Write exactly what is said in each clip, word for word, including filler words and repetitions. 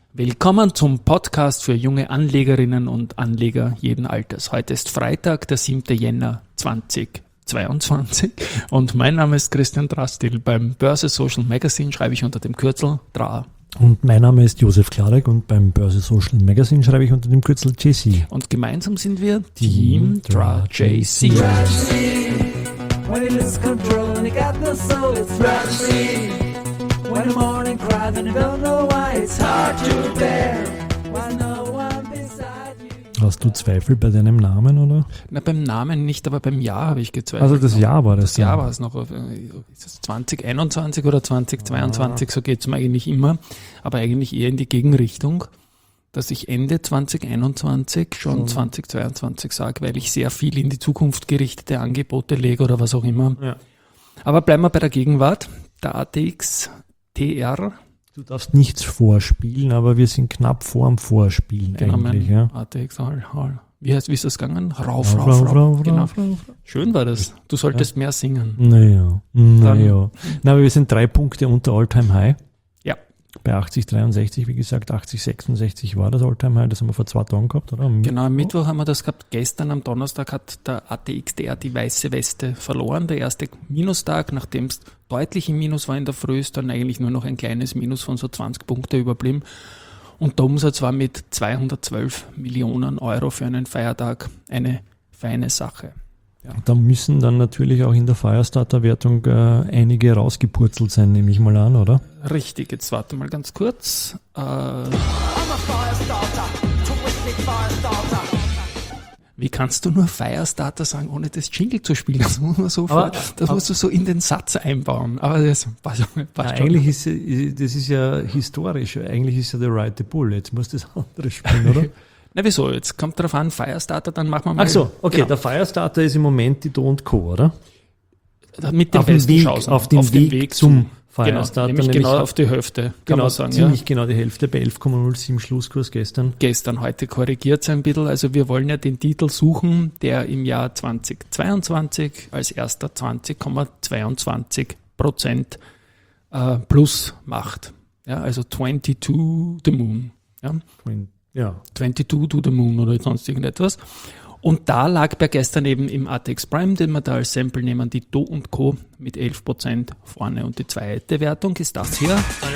Willkommen zum Podcast für junge Anlegerinnen und Anleger jeden Alters. Heute ist Freitag, der siebter Jänner zweitausendzweiundzwanzig und mein Name ist Christian Drastil. Beim Börse Social Magazine schreibe ich unter dem Kürzel D R A. Und mein Name ist Josef Klarek und beim Börse Social Magazine schreibe ich unter dem Kürzel J C. Und gemeinsam sind wir Team D R A J C. When the morning cries and you don't know why it's hard to bear. When no one beside you. Hast du Zweifel bei deinem Namen, oder? Na, beim Namen nicht, aber beim Jahr habe ich gezweifelt. Also das Jahr war das. Das Jahr war es noch. Ist es zwanzig einundzwanzig oder zwanzig zweiundzwanzig? Ah. So geht es mir eigentlich immer. Aber eigentlich eher in die Gegenrichtung, dass ich Ende zwanzig einundzwanzig schon, schon. zwanzig zweiundzwanzig sage, weil ich sehr viel in die Zukunft gerichtete Angebote lege oder was auch immer. Ja. Aber bleiben wir bei der Gegenwart. Der A T X T R. Du darfst nichts vorspielen, aber wir sind knapp vorm Vorspielen genau, eigentlich. Mein ja. A T X, wie heißt, wie ist das gegangen? Rauf, rauf, rauf. rauf, rauf, genau. rauf, rauf. Schön war das. Du solltest ja. mehr singen. Naja, naja. Na, aber wir sind drei Punkte unter All-Time High. Ja. Bei achtzig dreiundsechzig, wie gesagt, achtzig sechsundsechzig war das All-Time High. Das haben wir vor zwei Tagen gehabt, oder? Am genau, am Mittwoch haben wir das gehabt. Gestern am Donnerstag hat der A T X T R die weiße Weste verloren. Der erste Minustag, nachdem es deutlich im Minus war in der Früh, ist dann eigentlich nur noch ein kleines Minus von so zwanzig Punkte überblieben. Und der Umsatz war mit zweihundertzwölf Millionen Euro für einen Feiertag eine feine Sache. Ja. Da müssen dann natürlich auch in der Firestarter-Wertung äh, einige rausgepurzelt sein, nehme ich mal an, oder? Richtig, jetzt warte mal ganz kurz. Äh, Wie kannst du nur Firestarter sagen, ohne das Jingle zu spielen? Das muss man so aber, das aber, musst du so in den Satz einbauen. Aber das passt, passt ja, eigentlich ist das ist ja historisch. Eigentlich ist ja der Ride the Bull. Jetzt muss das andere spielen, oder? Na wieso? Jetzt kommt darauf an, Firestarter, dann machen wir mal. Ach so, okay, genau. Der Firestarter ist im Moment die Do und Co., oder? Mit dem auf dem Weg, auf dem auf Weg, Weg zum Firestarter. Genau, nämlich, nämlich genau auf die Hälfte, kann genau, man sagen. Ziemlich ja. genau die Hälfte bei elf Komma null sieben Schlusskurs gestern. Gestern, heute korrigiert es ein bisschen. Also wir wollen ja den Titel suchen, der im Jahr zweitausendzweiundzwanzig als erster zwanzig Komma zweiundzwanzig Prozent äh, plus macht. Ja, also zweiundzwanzig to the moon. Ja. Ja. zweiundzwanzig to the moon oder sonst irgendetwas. Und da lag bei gestern eben im A T X Prime, den wir da als Sample nehmen, die Do und Co. mit elf Prozent vorne. Und die zweite Wertung ist das hier.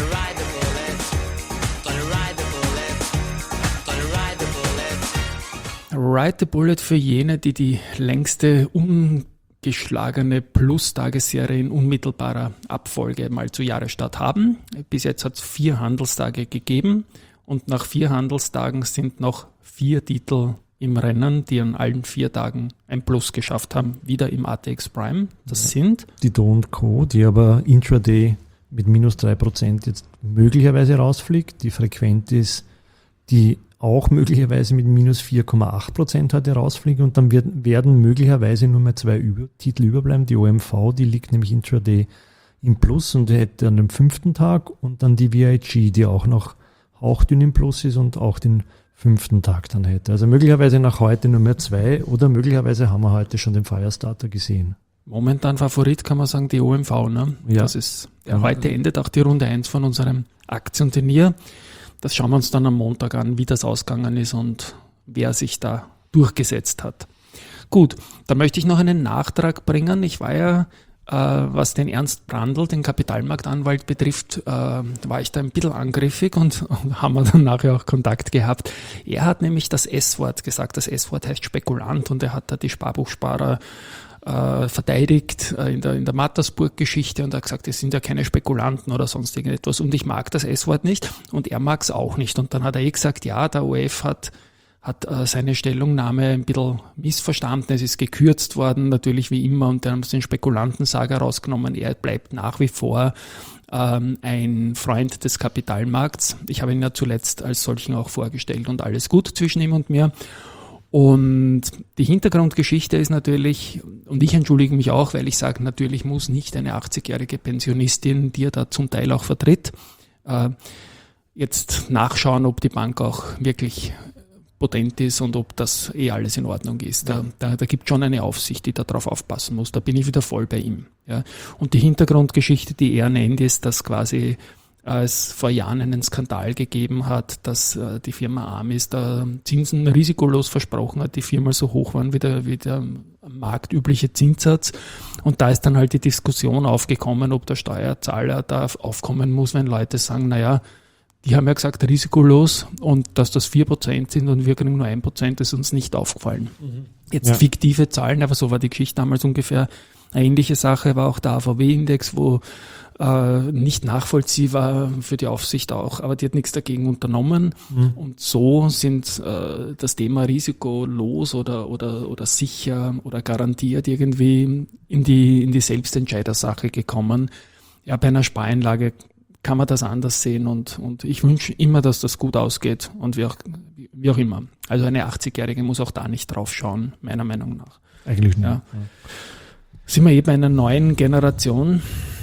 Ride the Bullet für jene, die die längste ungeschlagene Plus-Tagesserie in unmittelbarer Abfolge mal zu Jahresstart haben. Bis jetzt hat es vier Handelstage gegeben. Und nach vier Handelstagen sind noch vier Titel im Rennen, die an allen vier Tagen ein Plus geschafft haben, wieder im A T X Prime. Das ja. sind die Do und Co., die aber intraday mit minus drei Prozent jetzt möglicherweise rausfliegt. Die Frequentis, die auch möglicherweise mit minus vier Komma acht Prozent heute rausfliegt. Und dann wird, werden möglicherweise nur mehr zwei über, Titel überbleiben. Die O M V, die liegt nämlich intraday im Plus und hätte an dem fünften Tag. Und dann die V I G, die auch noch hauchdünn im Plus ist und auch den fünften Tag dann hätte. Also möglicherweise nach heute nur mehr zwei oder möglicherweise haben wir heute schon den Firestarter gesehen. Momentan Favorit kann man sagen die O M V. Ne? Ja. Das ist, ja, heute endet auch die Runde eins von unserem Aktienturnier. Das schauen wir uns dann am Montag an, wie das ausgegangen ist und wer sich da durchgesetzt hat. Gut, da möchte ich noch einen Nachtrag bringen. Ich war ja was den Ernst Brandl, den Kapitalmarktanwalt betrifft, äh, war ich da ein bisschen angriffig und, und haben wir dann nachher auch Kontakt gehabt. Er hat nämlich das S-Wort gesagt. Das S-Wort heißt Spekulant und er hat da die Sparbuchsparer äh, verteidigt äh, in der, in der Mattersburg-Geschichte und er hat gesagt, es sind ja keine Spekulanten oder sonst irgendetwas und ich mag das S-Wort nicht und er mag es auch nicht. Und dann hat er eh gesagt, ja, der O F hat hat äh, seine Stellungnahme ein bisschen missverstanden. Es ist gekürzt worden, natürlich wie immer, und dann haben sie den Spekulantensager rausgenommen. Er bleibt nach wie vor ähm, ein Freund des Kapitalmarkts. Ich habe ihn ja zuletzt als solchen auch vorgestellt und alles gut zwischen ihm und mir. Und die Hintergrundgeschichte ist natürlich, und ich entschuldige mich auch, weil ich sage, natürlich muss nicht eine achtzigjährige Pensionistin, die er da zum Teil auch vertritt, äh, jetzt nachschauen, ob die Bank auch wirklich potent ist und ob das eh alles in Ordnung ist. Da, da, da gibt es schon eine Aufsicht, die darauf aufpassen muss. Da bin ich wieder voll bei ihm. Ja. Und die Hintergrundgeschichte, die er nennt, ist, dass quasi es vor Jahren einen Skandal gegeben hat, dass äh, die Firma Amis da Zinsen risikolos versprochen hat, die viermal so hoch waren wie der, wie der marktübliche Zinssatz. Und da ist dann halt die Diskussion aufgekommen, ob der Steuerzahler da aufkommen muss, wenn Leute sagen, naja, die haben ja gesagt risikolos und dass das vier Prozent sind und wir kriegen nur ein Prozent, ist uns nicht aufgefallen. Mhm. Jetzt ja. fiktive Zahlen, aber so war die Geschichte damals ungefähr. Eine ähnliche Sache war auch der A V W-Index, wo äh, nicht nachvollziehbar für die Aufsicht auch, aber die hat nichts dagegen unternommen. Mhm. Und so sind äh, das Thema risikolos oder, oder, oder sicher oder garantiert irgendwie in die, in die Selbstentscheidersache gekommen. Ja, bei einer Spareinlage kann man das anders sehen und, und ich wünsche immer, dass das gut ausgeht und wie auch, wie auch immer. Also eine achtzigjährige muss auch da nicht drauf schauen, meiner Meinung nach. Eigentlich nicht. Ja. Ja. Sind wir eben bei einer neuen Generation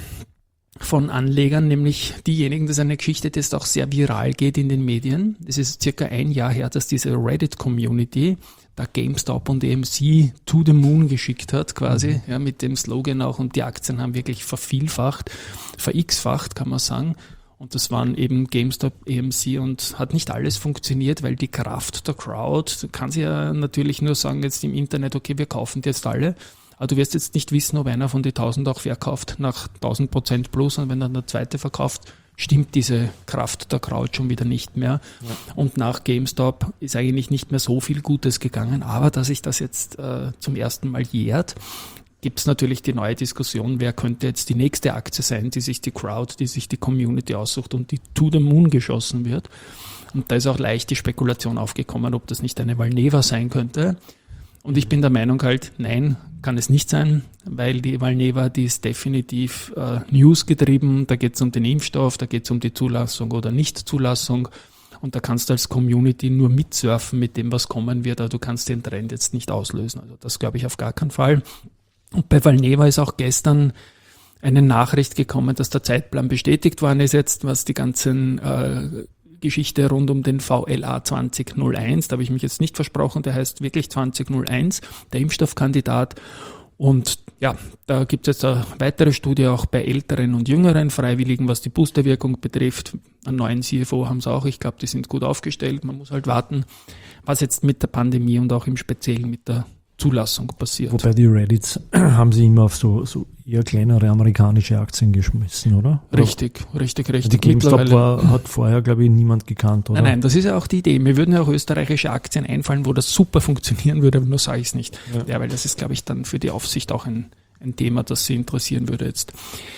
von Anlegern, nämlich diejenigen, das ist eine Geschichte, die jetzt auch sehr viral geht in den Medien. Es ist circa ein Jahr her, dass diese Reddit-Community da GameStop und A M C to the moon geschickt hat, quasi, mhm. ja, mit dem Slogan auch, und die Aktien haben wirklich vervielfacht, verx-facht, kann man sagen. Und das waren eben GameStop, A M C und hat nicht alles funktioniert, weil die Kraft der Crowd, du kannst ja natürlich nur sagen jetzt im Internet, okay, wir kaufen die jetzt alle. Aber du wirst jetzt nicht wissen, ob einer von den tausend auch verkauft nach tausend Prozent plus und wenn dann der zweite verkauft, stimmt diese Kraft der Crowd schon wieder nicht mehr. Ja. Und nach GameStop ist eigentlich nicht mehr so viel Gutes gegangen. Aber dass sich das jetzt äh, zum ersten Mal jährt, gibt es natürlich die neue Diskussion, wer könnte jetzt die nächste Aktie sein, die sich die Crowd, die sich die Community aussucht und die to the moon geschossen wird. Und da ist auch leicht die Spekulation aufgekommen, ob das nicht eine Valneva sein könnte. Und ich bin der Meinung halt, nein, kann es nicht sein, weil die Valneva, die ist definitiv äh, newsgetrieben. Da geht es um den Impfstoff, da geht es um die Zulassung oder Nichtzulassung. Und da kannst du als Community nur mitsurfen mit dem, was kommen wird, aber du kannst den Trend jetzt nicht auslösen. Also das glaube ich auf gar keinen Fall. Und bei Valneva ist auch gestern eine Nachricht gekommen, dass der Zeitplan bestätigt worden ist jetzt, was die ganzen äh, Geschichte rund um den V L A zwanzig null eins, da habe ich mich jetzt nicht versprochen, der heißt wirklich zwanzig null eins, der Impfstoffkandidat. Und ja, da gibt es jetzt eine weitere Studie auch bei älteren und jüngeren Freiwilligen, was die Boosterwirkung betrifft. Einen neuen C F O haben sie auch, ich glaube, die sind gut aufgestellt. Man muss halt warten, was jetzt mit der Pandemie und auch im Speziellen mit der Zulassung passiert. Wobei die Reddits haben sie immer auf so, so eher kleinere amerikanische Aktien geschmissen, oder? Richtig, richtig, richtig. Die GameStop war, hat vorher, glaube ich, niemand gekannt, oder? Nein, nein, das ist ja auch die Idee. Mir würden ja auch österreichische Aktien einfallen, wo das super funktionieren würde, aber nur sage ich es nicht. Ja. ja, weil das ist, glaube ich, dann für die Aufsicht auch ein, ein Thema, das sie interessieren würde jetzt.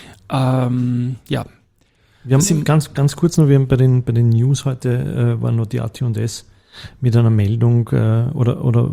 Ähm, ja. Wir haben ganz, ganz kurz noch, wir haben bei den, bei den News heute, äh, war noch die A T und S mit einer Meldung, äh, oder, oder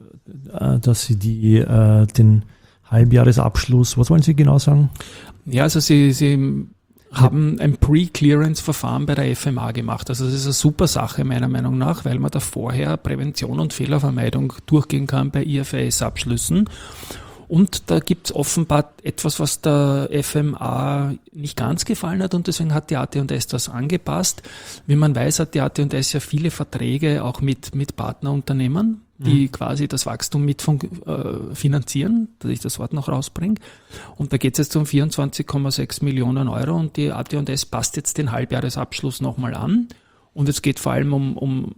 dass Sie die, äh, den Halbjahresabschluss, was wollen Sie genau sagen? Ja, also Sie, Sie haben ein Pre-Clearance-Verfahren bei der F M A gemacht. Also das ist eine super Sache meiner Meinung nach, weil man da vorher Prävention und Fehlervermeidung durchgehen kann bei I F R S-Abschlüssen. Und da gibt es offenbar etwas, was der F M A nicht ganz gefallen hat und deswegen hat die A T und S das angepasst. Wie man weiß, hat die A T und S ja viele Verträge auch mit, mit Partnerunternehmen, die mhm. quasi das Wachstum mit von, äh, finanzieren, dass ich das Wort noch rausbringe. Und da geht es jetzt um vierundzwanzig Komma sechs Millionen Euro und die A T und S passt jetzt den Halbjahresabschluss nochmal an. Und es geht vor allem um, um,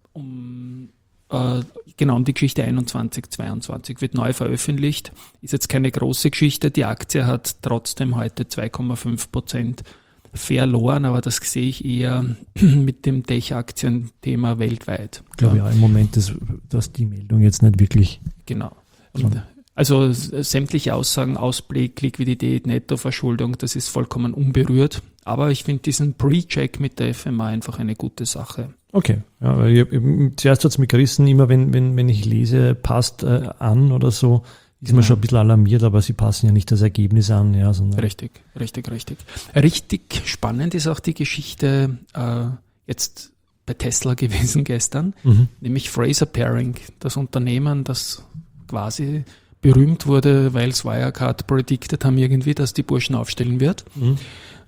um äh, genau um die Geschichte einundzwanzig, zweiundzwanzig, wird neu veröffentlicht. Ist jetzt keine große Geschichte. Die Aktie hat trotzdem heute zwei Komma fünf Prozent verloren, aber das sehe ich eher mit dem Tech-Aktien-Thema weltweit. Ich glaube ja, im Moment ist, dass die Meldung jetzt nicht wirklich... Genau. Und also sämtliche Aussagen, Ausblick, Liquidität, Nettoverschuldung, das ist vollkommen unberührt. Aber ich finde diesen Pre-Check mit der F M A einfach eine gute Sache. Okay. Ja, weil ich, ich, zuerst hat es mich gerissen, immer wenn, wenn, wenn ich lese, passt äh, an oder so, ist man schon ein bisschen alarmiert, aber sie passen ja nicht das Ergebnis an. Ja, sondern richtig, richtig, richtig. Richtig spannend ist auch die Geschichte äh, jetzt bei Tesla gewesen gestern, mhm. nämlich Fraser Paring, das Unternehmen, das quasi berühmt wurde, weil es Wirecard predicted haben irgendwie, dass die Burschen aufstellen wird. Mhm.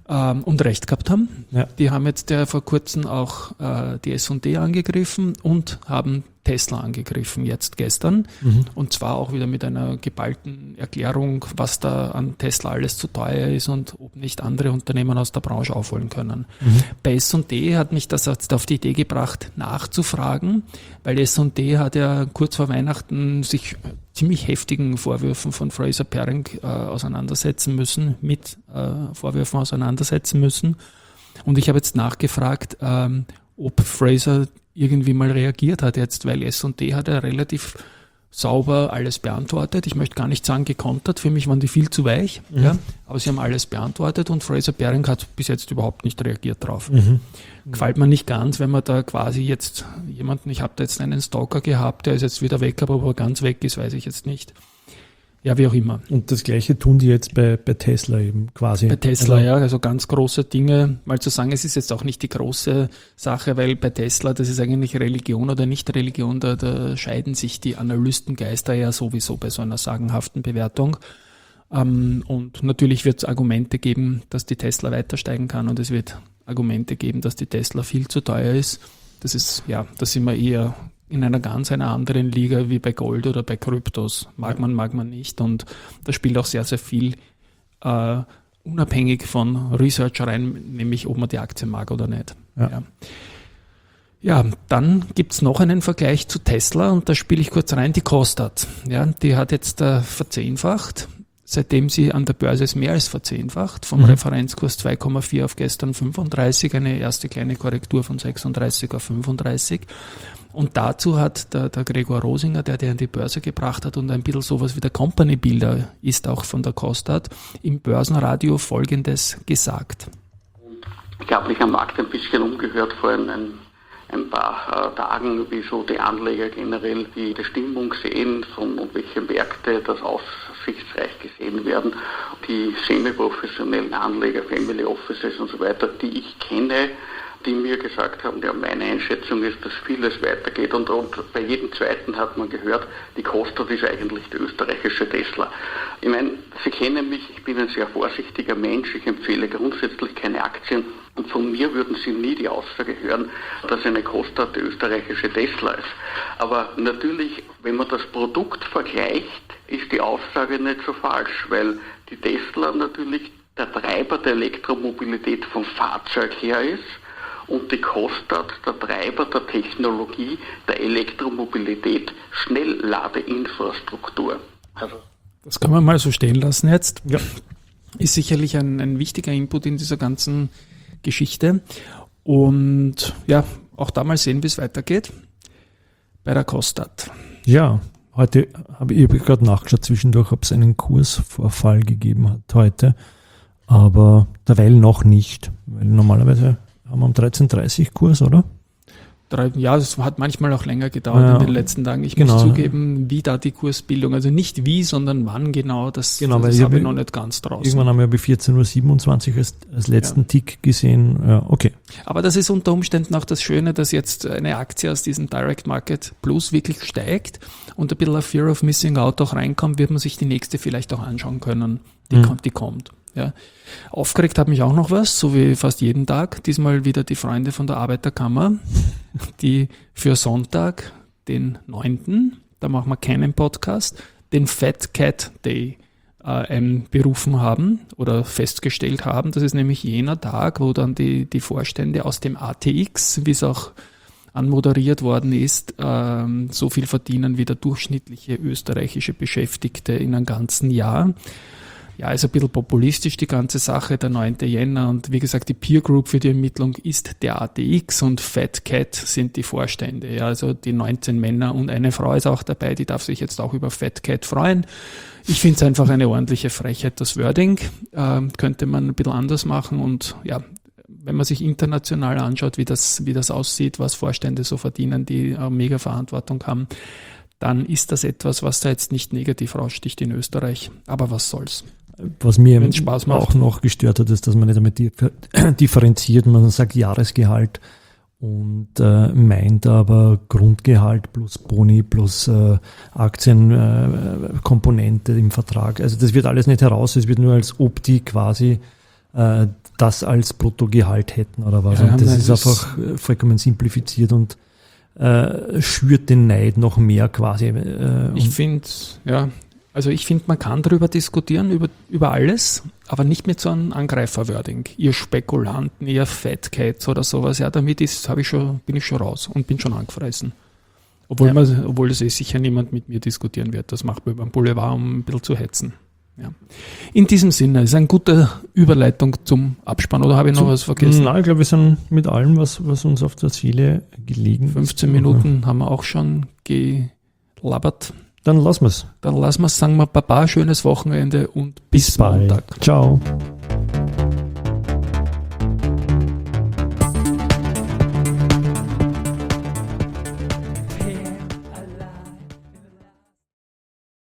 ähm, und recht gehabt haben. Ja. Die haben jetzt ja vor kurzem auch äh, die S und P angegriffen und haben Tesla angegriffen, jetzt gestern. Mhm. Und zwar auch wieder mit einer geballten Erklärung, was da an Tesla alles zu teuer ist und ob nicht andere Unternehmen aus der Branche aufholen können. Mhm. Bei S und P hat mich das jetzt auf die Idee gebracht, nachzufragen, weil S und P hat ja kurz vor Weihnachten sich ziemlich heftigen Vorwürfen von Fraser Paring äh, auseinandersetzen müssen, mit äh, Vorwürfen auseinandersetzen müssen. Und ich habe jetzt nachgefragt, ähm, ob Fraser irgendwie mal reagiert hat jetzt, weil S und P hat ja relativ sauber alles beantwortet. Ich möchte gar nicht sagen gekontert, für mich waren die viel zu weich, mhm. ja, aber sie haben alles beantwortet und Fraser Paring hat bis jetzt überhaupt nicht reagiert drauf. Mhm. Gefällt mir nicht ganz, wenn man da quasi jetzt jemanden, ich habe da jetzt einen Stalker gehabt, der ist jetzt wieder weg, aber ob er ganz weg ist, weiß ich jetzt nicht. Ja, wie auch immer. Und das Gleiche tun die jetzt bei, bei Tesla eben quasi. Bei Tesla, also, ja, also ganz große Dinge. Mal zu sagen, es ist jetzt auch nicht die große Sache, weil bei Tesla, das ist eigentlich Religion oder nicht Religion, da, da scheiden sich die Analystengeister ja sowieso bei so einer sagenhaften Bewertung. Ähm, und natürlich wird es Argumente geben, dass die Tesla weiter steigen kann und es wird Argumente geben, dass die Tesla viel zu teuer ist. Das ist, ja, da sind wir eher in einer ganz einer anderen Liga wie bei Gold oder bei Kryptos. Mag man, mag man nicht. Und da spielt auch sehr, sehr viel äh, unabhängig von Research rein, nämlich ob man die Aktie mag oder nicht. Ja, ja. ja dann gibt es noch einen Vergleich zu Tesla und da spiele ich kurz rein, die Kostat. Ja, die hat jetzt äh, verzehnfacht. Seitdem sie an der Börse ist, mehr als verzehnfacht, vom mhm. Referenzkurs zwei Komma vier auf gestern fünfunddreißig, eine erste kleine Korrektur von sechsunddreißig auf fünfunddreißig. Und dazu hat der, der Gregor Rosinger, der der an die Börse gebracht hat und ein bisschen sowas wie der Company Builder ist auch von der Kostat, im Börsenradio Folgendes gesagt. Ich habe mich am Markt ein bisschen umgehört vor ein, ein, ein paar äh, Tagen, wie so die Anleger generell die, die Stimmung sehen, von und welche Märkte das aussichtsreich gesehen werden. Die semi-professionellen Anleger, Family Offices und so weiter, die ich kenne, die mir gesagt haben, ja, meine Einschätzung ist, dass vieles weitergeht und, und bei jedem zweiten hat man gehört, die Kostat ist eigentlich die österreichische Tesla. Ich meine, Sie kennen mich, ich bin ein sehr vorsichtiger Mensch, ich empfehle grundsätzlich keine Aktien und von mir würden Sie nie die Aussage hören, dass eine Kostat die österreichische Tesla ist. Aber natürlich, wenn man das Produkt vergleicht, ist die Aussage nicht so falsch, weil die Tesla natürlich der Treiber der Elektromobilität vom Fahrzeug her ist und die Kostat der Treiber der Technologie der Elektromobilität, Schnellladeinfrastruktur. Also das kann man mal so stehen lassen jetzt. Ja. Ist sicherlich ein, ein wichtiger Input in dieser ganzen Geschichte. Und ja, auch da mal sehen, wie es weitergeht bei der Kostat. Ja, heute habe ich gerade nachgeschaut zwischendurch, ob es einen Kursvorfall gegeben hat heute, aber derweil noch nicht, weil normalerweise haben wir um dreizehn Uhr dreißig Kurs, oder? Drei, ja, es hat manchmal auch länger gedauert ja, in den letzten Tagen. Ich genau. muss zugeben, wie da die Kursbildung, also nicht wie, sondern wann genau, das, genau, das ich habe ich ich noch nicht ganz draußen. Irgendwann haben wir bei vierzehn Uhr siebenundzwanzig als, als letzten ja. Tick gesehen. Ja, okay. Aber das ist unter Umständen auch das Schöne, dass jetzt eine Aktie aus diesem Direct Market Plus wirklich steigt und ein bisschen ein Fear of Missing Out auch reinkommt, wird man sich die nächste vielleicht auch anschauen können. Die, mhm. kommt, die kommt. Ja. Aufgeregt hat mich auch noch was, so wie fast jeden Tag. Diesmal wieder die Freunde von der Arbeiterkammer, die für Sonntag, den neunten, da machen wir keinen Podcast, den Fat Cat Day äh, berufen haben oder festgestellt haben. Das ist nämlich jener Tag, wo dann die, die Vorstände aus dem A T X, wie es auch anmoderiert worden ist, ähm, so viel verdienen wie der durchschnittliche österreichische Beschäftigte in einem ganzen Jahr. Ja, ist ein bisschen populistisch die ganze Sache, der neunten Jänner und wie gesagt, die Peer Group für die Ermittlung ist der A T X und Fat Cat sind die Vorstände. Ja, also die neunzehn Männer und eine Frau ist auch dabei, die darf sich jetzt auch über Fat Cat freuen. Ich finde es einfach eine ordentliche Frechheit, das Wording. Ähm, könnte man ein bisschen anders machen und ja, wenn man sich international anschaut, wie das, wie das aussieht, was Vorstände so verdienen, die äh, mega Verantwortung haben, dann ist das etwas, was da jetzt nicht negativ raussticht in Österreich. Aber was soll's? Was mir auch noch gestört hat, ist, dass man nicht damit differenziert. Man sagt Jahresgehalt und äh, meint aber Grundgehalt plus Boni plus äh, Aktienkomponente äh, im Vertrag. Also das wird alles nicht heraus. Es wird nur als ob die quasi äh, das als Bruttogehalt hätten oder was. Ja, und das nein, ist das einfach vollkommen simplifiziert und äh, schürt den Neid noch mehr quasi. Äh, Ich finde, ja, also ich finde, man kann darüber diskutieren, über, über alles, aber nicht mit so einem Angreiferwording. Ihr Spekulanten, ihr Fat Cats oder sowas, ja, damit ist, habe ich schon, bin ich schon raus und bin schon angefressen. Obwohl, Ja. man, obwohl das eh sicher niemand mit mir diskutieren wird. Das macht man beim Boulevard, um ein bisschen zu hetzen. Ja. In diesem Sinne, ist eine gute Überleitung zum Abspann, oder habe ich noch Zum- was vergessen? Nein, ich glaube, wir sind mit allem, was, was uns auf der Seele gelegen ist. fünfzehn Minuten haben wir auch schon gelabert. Dann lassen wir es. Dann lassen wir es, sagen wir Baba, schönes Wochenende und bis, Bis bald. Montag. Ciao.